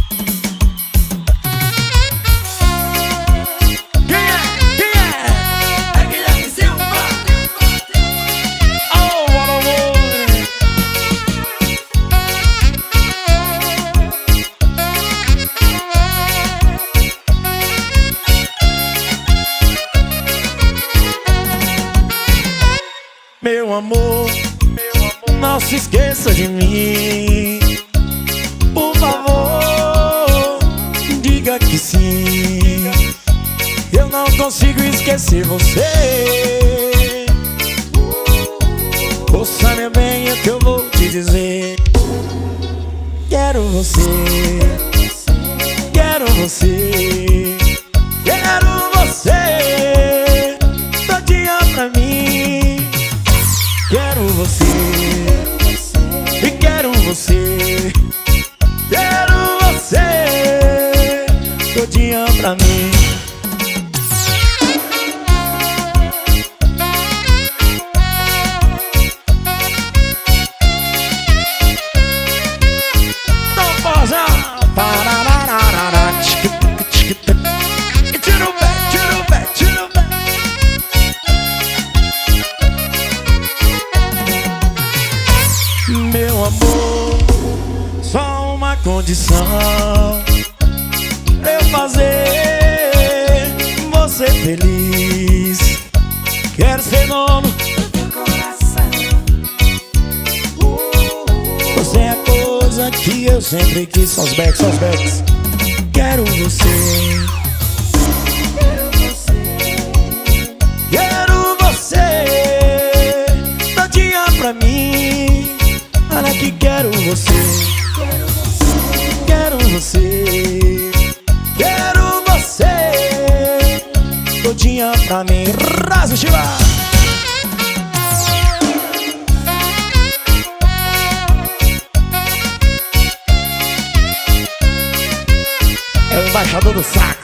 Meu amor, não se esqueça de mim. Por favor, diga que sim. Eu não consigo esquecer você. Ouça, meu bem, o que eu vou te dizer. Quero você, quero você, quero você todinha pra mim. Quero você, e quero você, quero você todinha pra mim. Não pausa, parararara, tira o pé, tira o pé, tira o pé. Meu amor, só uma condição pra eu fazer você feliz. Quero ser dono do teu coração. Você é a coisa que eu sempre quis. Só os backs, só os backs. Quero você, quero você todinha pra mim. Olha que quero você, quero você, quero você todinha pra mim. Raso Chiva. É o embaixador do sax.